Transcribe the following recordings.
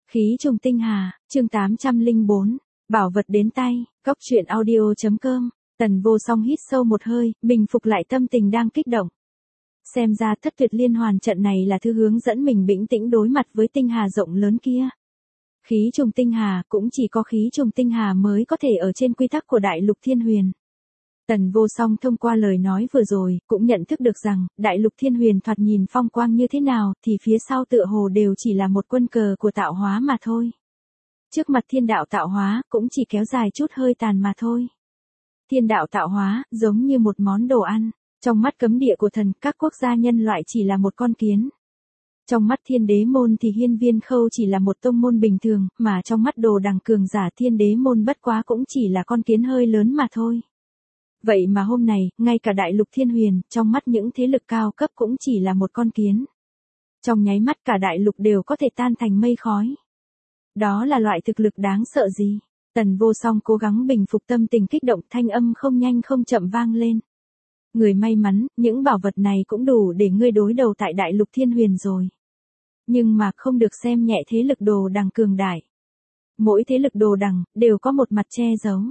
Khí trùng tinh hà, chương 804, bảo vật đến tay, cóc truyện audio.com, Tần Vô Song hít sâu một hơi, bình phục lại tâm tình đang kích động. Xem ra thất tuyệt liên hoàn trận này là thứ hướng dẫn mình bình tĩnh đối mặt với tinh hà rộng lớn kia. Khí trùng tinh hà, cũng chỉ có khí trùng tinh hà mới có thể ở trên quy tắc của Đại Lục Thiên Huyền. Tần Vô Song thông qua lời nói vừa rồi, cũng nhận thức được rằng, Đại Lục Thiên Huyền thoạt nhìn phong quang như thế nào, thì phía sau tựa hồ đều chỉ là một quân cờ của tạo hóa mà thôi. Trước mặt thiên đạo tạo hóa, cũng chỉ kéo dài chút hơi tàn mà thôi. Thiên đạo tạo hóa, giống như một món đồ ăn. Trong mắt cấm địa của thần, các quốc gia nhân loại chỉ là một con kiến. Trong mắt Thiên Đế Môn thì Hiên Viên Khâu chỉ là một tông môn bình thường, mà trong mắt Đồ Đằng cường giả Thiên Đế Môn bất quá cũng chỉ là con kiến hơi lớn mà thôi. Vậy mà hôm nay, ngay cả Đại Lục Thiên Huyền, trong mắt những thế lực cao cấp cũng chỉ là một con kiến. Trong nháy mắt cả đại lục đều có thể tan thành mây khói. Đó là loại thực lực đáng sợ gì? Tần Vô Song cố gắng bình phục tâm tình kích động, thanh âm không nhanh không chậm vang lên. Người may mắn, những bảo vật này cũng đủ để ngươi đối đầu tại Đại Lục Thiên Huyền rồi. Nhưng mà không được xem nhẹ thế lực Đồ Đằng cường đại. Mỗi thế lực Đồ Đằng, đều có một mặt che giấu.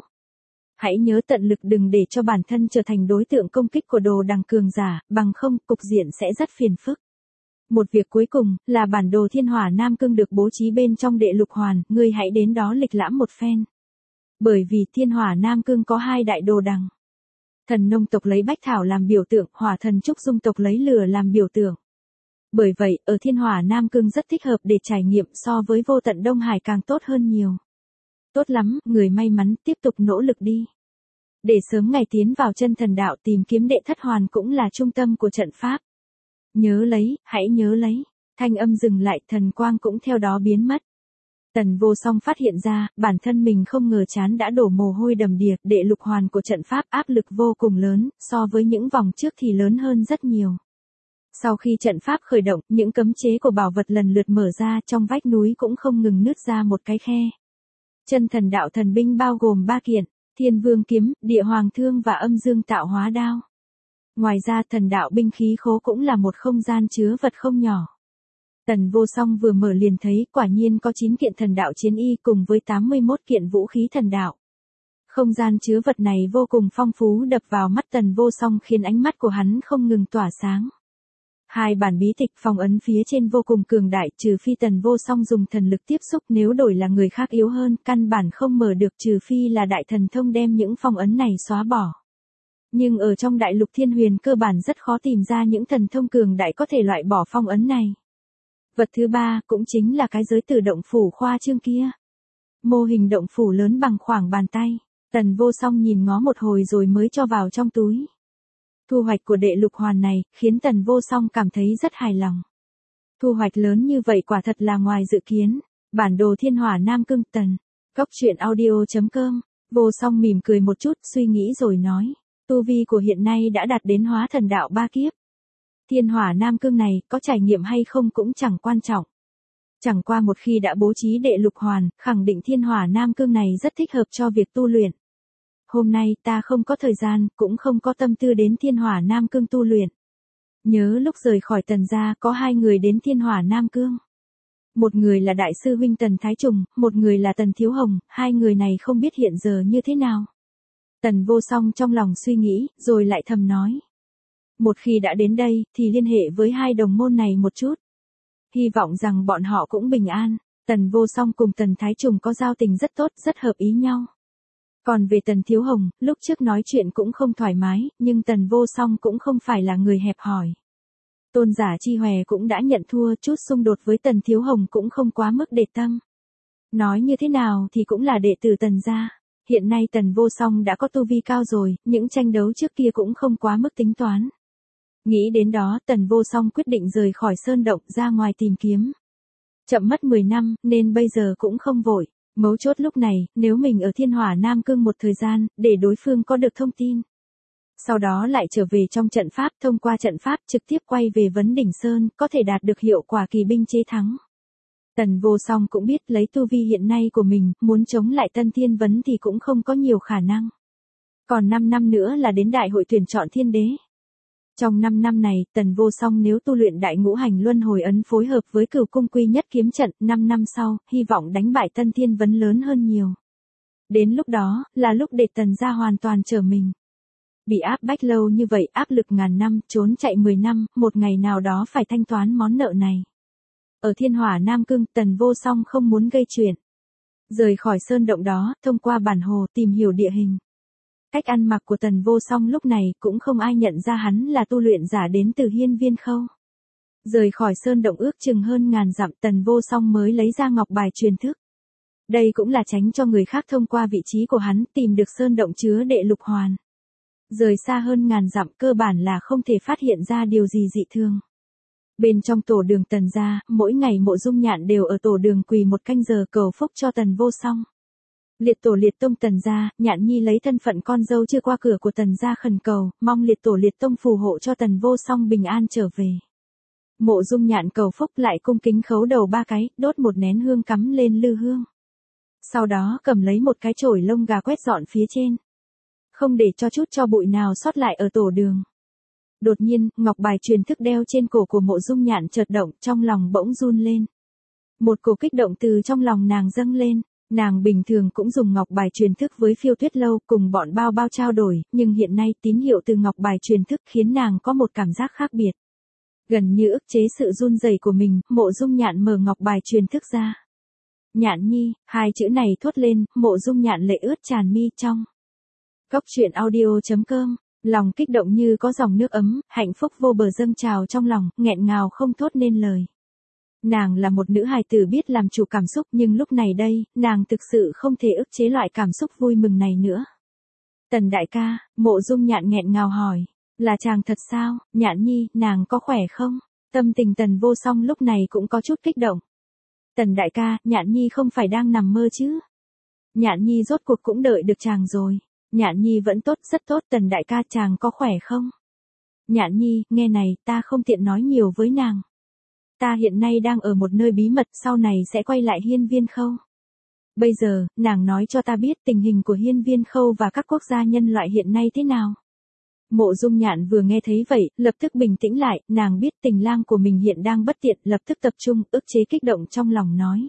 Hãy nhớ tận lực đừng để cho bản thân trở thành đối tượng công kích của Đồ Đằng cường giả, bằng không, cục diện sẽ rất phiền phức. Một việc cuối cùng, là bản đồ Thiên Hỏa Nam Cương được bố trí bên trong Đệ Lục Hoàn, ngươi hãy đến đó lịch lãm một phen. Bởi vì Thiên Hỏa Nam Cương có hai đại Đồ Đằng. Thần Nông tộc lấy bách thảo làm biểu tượng, Hỏa Thần Trúc Dung tộc lấy lửa làm biểu tượng. Bởi vậy, ở Thiên Hỏa Nam Cương rất thích hợp để trải nghiệm, so với Vô Tận Đông Hải càng tốt hơn nhiều. Tốt lắm, người may mắn, tiếp tục nỗ lực đi. Để sớm ngày tiến vào chân thần đạo tìm kiếm Đệ Thất Hoàn cũng là trung tâm của trận pháp. Nhớ lấy, hãy nhớ lấy. Thanh âm dừng lại, thần quang cũng theo đó biến mất. Tần Vô Song phát hiện ra, bản thân mình không ngờ trán đã đổ mồ hôi đầm đìa, Đệ Lục Hoàn của trận pháp áp lực vô cùng lớn, so với những vòng trước thì lớn hơn rất nhiều. Sau khi trận pháp khởi động, những cấm chế của bảo vật lần lượt mở ra, trong vách núi cũng không ngừng nứt ra một cái khe. Chân thần đạo thần binh bao gồm 3 kiện, Thiên Vương kiếm, Địa Hoàng thương và Âm Dương tạo hóa đao. Ngoài ra thần đạo binh khí khố cũng là một không gian chứa vật không nhỏ. Tần Vô Song vừa mở liền thấy quả nhiên có 9 kiện thần đạo chiến y cùng với 81 kiện vũ khí thần đạo. Không gian chứa vật này vô cùng phong phú đập vào mắt Tần Vô Song khiến ánh mắt của hắn không ngừng tỏa sáng. Hai bản bí tịch phong ấn phía trên vô cùng cường đại, trừ phi Tần Vô Song dùng thần lực tiếp xúc, nếu đổi là người khác yếu hơn, căn bản không mở được, trừ phi là đại thần thông đem những phong ấn này xóa bỏ. Nhưng ở trong Đại Lục Thiên Huyền cơ bản rất khó tìm ra những thần thông cường đại có thể loại bỏ phong ấn này. Vật thứ ba cũng chính là cái giới tử động phủ khoa trương kia. Mô hình động phủ lớn bằng khoảng bàn tay, Tần Vô Song nhìn ngó một hồi rồi mới cho vào trong túi. Thu hoạch của Đệ Lục Hoàn này, khiến Tần Vô Song cảm thấy rất hài lòng. Thu hoạch lớn như vậy quả thật là ngoài dự kiến. Bản đồ Thiên Hỏa Nam Cương Tần. Cóc truyện audio.com. Vô Song mỉm cười một chút, suy nghĩ rồi nói. Tu vi của hiện nay đã đạt đến hóa thần đạo 3 kiếp. Thiên Hỏa Nam Cương này, có trải nghiệm hay không cũng chẳng quan trọng. Chẳng qua một khi đã bố trí Đệ Lục Hoàn, khẳng định Thiên Hỏa Nam Cương này rất thích hợp cho việc tu luyện. Hôm nay ta không có thời gian, cũng không có tâm tư đến Thiên Hỏa Nam Cương tu luyện. Nhớ lúc rời khỏi Tần gia có 2 người đến Thiên Hỏa Nam Cương. Một người là Đại sư huynh Tần Thái Trùng, một người là Tần Thiếu Hồng, 2 người này không biết hiện giờ như thế nào. Tần Vô Song trong lòng suy nghĩ, rồi lại thầm nói. Một khi đã đến đây, thì liên hệ với 2 đồng môn này một chút. Hy vọng rằng bọn họ cũng bình an. Tần Vô Song cùng Tần Thái Trùng có giao tình rất tốt, rất hợp ý nhau. Còn về Tần Thiếu Hồng, lúc trước nói chuyện cũng không thoải mái, nhưng Tần Vô Song cũng không phải là người hẹp hòi. Tôn giả Chi Hòe cũng đã nhận thua, chút xung đột với Tần Thiếu Hồng cũng không quá mức để tâm. Nói như thế nào thì cũng là đệ tử Tần gia. Hiện nay Tần Vô Song đã có tu vi cao rồi, những tranh đấu trước kia cũng không quá mức tính toán. Nghĩ đến đó, Tần Vô Song quyết định rời khỏi sơn động ra ngoài tìm kiếm. Chậm mất 10 năm, nên bây giờ cũng không vội. Mấu chốt lúc này, nếu mình ở Thiên Hỏa Nam Cương một thời gian, để đối phương có được thông tin. Sau đó lại trở về trong trận pháp, thông qua trận pháp trực tiếp quay về Vấn Đỉnh Sơn, có thể đạt được hiệu quả kỳ binh chế thắng. Tần Vô Song cũng biết lấy tu vi hiện nay của mình, muốn chống lại Tân Thiên Vấn thì cũng không có nhiều khả năng. Còn 5 năm nữa là đến đại hội tuyển chọn thiên đế. Trong 5 năm này, Tần Vô Song nếu tu luyện đại ngũ hành luân hồi ấn phối hợp với Cửu cung quy nhất kiếm trận, 5 năm sau, hy vọng đánh bại Tân Thiên Vấn lớn hơn nhiều. Đến lúc đó, là lúc để Tần gia hoàn toàn trở mình. Bị áp bách lâu như vậy, áp lực ngàn năm, trốn chạy 10 năm, một ngày nào đó phải thanh toán món nợ này. Ở Thiên Hỏa Nam Cương, Tần Vô Song không muốn gây chuyện. Rời khỏi sơn động đó, thông qua bản hồ tìm hiểu địa hình. Cách ăn mặc của Tần Vô Song lúc này cũng không ai nhận ra hắn là tu luyện giả đến từ Hiên Viên Khâu. Rời khỏi sơn động ước chừng hơn ngàn dặm, Tần Vô Song mới lấy ra ngọc bài truyền thức. Đây cũng là tránh cho người khác thông qua vị trí của hắn tìm được sơn động chứa đệ lục hoàn. Rời xa hơn ngàn dặm cơ bản là không thể phát hiện ra điều gì dị thường. Bên trong tổ đường Tần gia, mỗi ngày Mộ Dung Nhạn đều ở tổ đường quỳ một canh giờ cầu phúc cho Tần Vô Song. Liệt tổ liệt tông Tần gia, Nhạn Nhi lấy thân phận con dâu chưa qua cửa của Tần gia khẩn cầu, mong liệt tổ liệt tông phù hộ cho Tần Vô Song bình an trở về. Mộ Dung Nhạn cầu phúc lại cung kính khấu đầu 3 cái, đốt một nén hương cắm lên lư hương. Sau đó cầm lấy một cái chổi lông gà quét dọn phía trên. Không để cho chút cho bụi nào sót lại ở tổ đường. Đột nhiên, ngọc bài truyền thức đeo trên cổ của Mộ Dung Nhạn chợt động, trong lòng bỗng run lên. Một cổ kích động từ trong lòng nàng dâng lên. Nàng bình thường cũng dùng ngọc bài truyền thức với Phiêu Tuyết Lâu cùng bọn bao bao trao đổi, nhưng hiện nay tín hiệu từ ngọc bài truyền thức khiến nàng có một cảm giác khác biệt. Gần như ức chế sự run rẩy của mình, Mộ Dung Nhạn mở ngọc bài truyền thức ra. Nhạn Nhi, 2 chữ này thốt lên, Mộ Dung Nhạn lệ ướt tràn mi trong. Cốc truyện audio.com, lòng kích động như có dòng nước ấm, hạnh phúc vô bờ dâng trào trong lòng, nghẹn ngào không thốt nên lời. Nàng là một nữ hài tử biết làm chủ cảm xúc nhưng lúc này đây, nàng thực sự không thể ức chế loại cảm xúc vui mừng này nữa. Tần đại ca, Mộ Dung Nhạn nghẹn ngào hỏi, là chàng thật sao, Nhạn Nhi, nàng có khỏe không? Tâm tình Tần Vô Song lúc này cũng có chút kích động. Tần đại ca, Nhạn Nhi không phải đang nằm mơ chứ? Nhạn Nhi rốt cuộc cũng đợi được chàng rồi. Nhạn Nhi vẫn tốt, rất tốt, Tần đại ca chàng có khỏe không? Nhạn Nhi, nghe này, ta không tiện nói nhiều với nàng. Ta hiện nay đang ở một nơi bí mật, sau này sẽ quay lại Hiên Viên Khâu. Bây giờ, nàng nói cho ta biết tình hình của Hiên Viên Khâu và các quốc gia nhân loại hiện nay thế nào. Mộ Dung Nhạn vừa nghe thấy vậy, lập tức bình tĩnh lại, nàng biết tình lang của mình hiện đang bất tiện, lập tức tập trung, ức chế kích động trong lòng nói.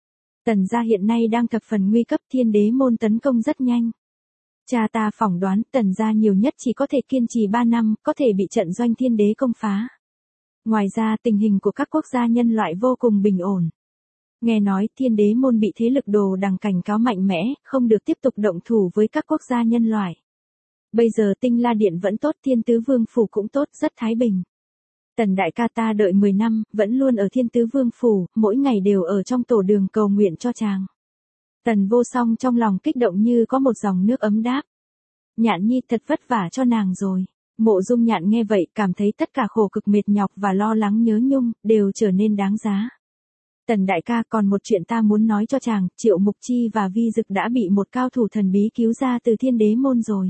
Tần gia hiện nay đang thập phần nguy cấp, Thiên Đế môn tấn công rất nhanh. Cha ta phỏng đoán Tần gia nhiều nhất chỉ có thể kiên trì 3 năm, có thể bị trận doanh Thiên Đế công phá. Ngoài ra tình hình của các quốc gia nhân loại vô cùng bình ổn. Nghe nói Thiên Đế môn bị thế lực Đồ Đằng cảnh cáo mạnh mẽ, không được tiếp tục động thủ với các quốc gia nhân loại. Bây giờ Tinh La Điện vẫn tốt, Thiên Tứ Vương Phủ cũng tốt, rất thái bình. Tần đại ca ta đợi 10 năm, vẫn luôn ở Thiên Tứ Vương Phủ, mỗi ngày đều ở trong tổ đường cầu nguyện cho chàng. Tần Vô Song trong lòng kích động như có một dòng nước ấm đáp. Nhạn Nhi thật vất vả cho nàng rồi. Mộ Dung Nhạn nghe vậy, cảm thấy tất cả khổ cực mệt nhọc và lo lắng nhớ nhung, đều trở nên đáng giá. Tần đại ca, còn một chuyện ta muốn nói cho chàng, Triệu Mục Chi và Vi Dực đã bị một cao thủ thần bí cứu ra từ Thiên Đế môn rồi.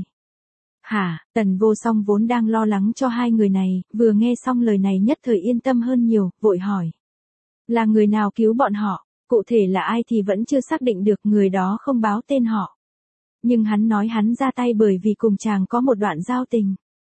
Hả? Tần Vô Song vốn đang lo lắng cho hai người này, vừa nghe xong lời này nhất thời yên tâm hơn nhiều, vội hỏi. Là người nào cứu bọn họ? Cụ thể là ai thì vẫn chưa xác định được, người đó không báo tên họ. Nhưng hắn nói hắn ra tay bởi vì cùng chàng có một đoạn giao tình.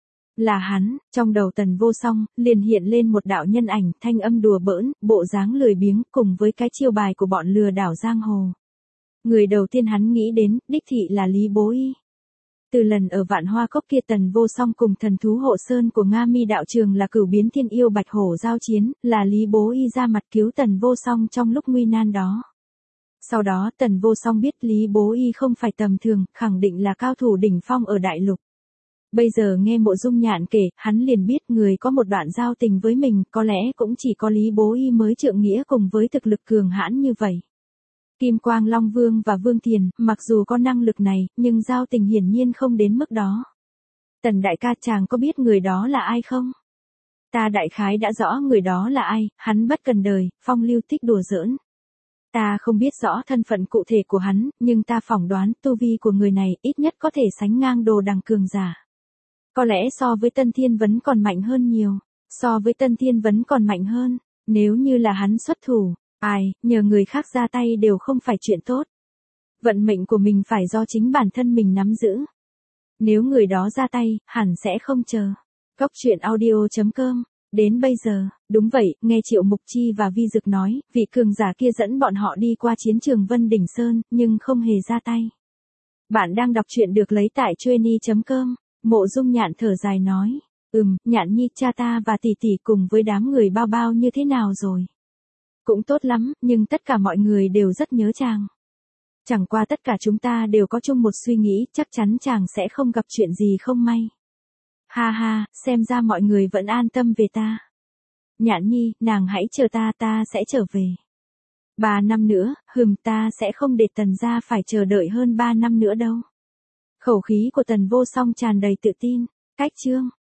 Là hắn, trong đầu Tần Vô Song, liền hiện lên một đạo nhân ảnh, thanh âm đùa bỡn, bộ dáng lười biếng, cùng với cái chiêu bài của bọn lừa đảo giang hồ. Người đầu tiên hắn nghĩ đến, đích thị là Lý Bố Y. Từ lần ở Vạn Hoa Cốc kia Tần Vô Song cùng thần thú hộ sơn của Nga Mi đạo trường là Cửu Biến Thiên Yêu Bạch Hổ giao chiến, là Lý Bố Y ra mặt cứu Tần Vô Song trong lúc nguy nan đó. Sau đó Tần Vô Song biết Lý Bố Y không phải tầm thường, khẳng định là cao thủ đỉnh phong ở đại lục. Bây giờ nghe Mộ Dung Nhạn kể, hắn liền biết người có một đoạn giao tình với mình, có lẽ cũng chỉ có Lý Bố Y mới trượng nghĩa cùng với thực lực cường hãn như vậy. Kim Quang Long Vương và Vương Thiền, mặc dù có năng lực này, nhưng giao tình hiển nhiên không đến mức đó. Tần đại ca, chàng có biết người đó là ai không? Ta đại khái đã rõ người đó là ai, hắn bất cần đời, phong lưu thích đùa giỡn. Ta không biết rõ thân phận cụ thể của hắn, nhưng ta phỏng đoán tu vi của người này ít nhất có thể sánh ngang Đồ Đằng cường giả. Có lẽ so với Tân Thiên Vấn còn mạnh hơn nhiều, so với Tân Thiên Vấn còn mạnh hơn, nếu như là hắn xuất thủ, nhờ người khác ra tay đều không phải chuyện tốt. Vận mệnh của mình phải do chính bản thân mình nắm giữ. Nếu người đó ra tay, hẳn sẽ không chờ. Cóc truyện audio.com. Đến bây giờ, đúng vậy, nghe Triệu Mục Chi và Vi Dực nói, vị cường giả kia dẫn bọn họ đi qua chiến trường Vân Đỉnh Sơn, nhưng không hề ra tay. Bạn đang đọc truyện được lấy tại Chueny.com. Mộ Dung Nhạn thở dài nói, Nhạn Nhi, cha ta và tỷ tỷ cùng với đám người bao bao như thế nào rồi? Cũng tốt lắm, nhưng tất cả mọi người đều rất nhớ chàng. Chẳng qua tất cả chúng ta đều có chung một suy nghĩ, chắc chắn chàng sẽ không gặp chuyện gì không may. Ha ha, xem ra mọi người vẫn an tâm về ta. Nhạn Nhi, nàng hãy chờ ta sẽ trở về. 3 năm nữa, ta sẽ không để Tần gia phải chờ đợi hơn 3 năm nữa đâu. Khẩu khí của Tần Vô Song tràn đầy tự tin. Cách chương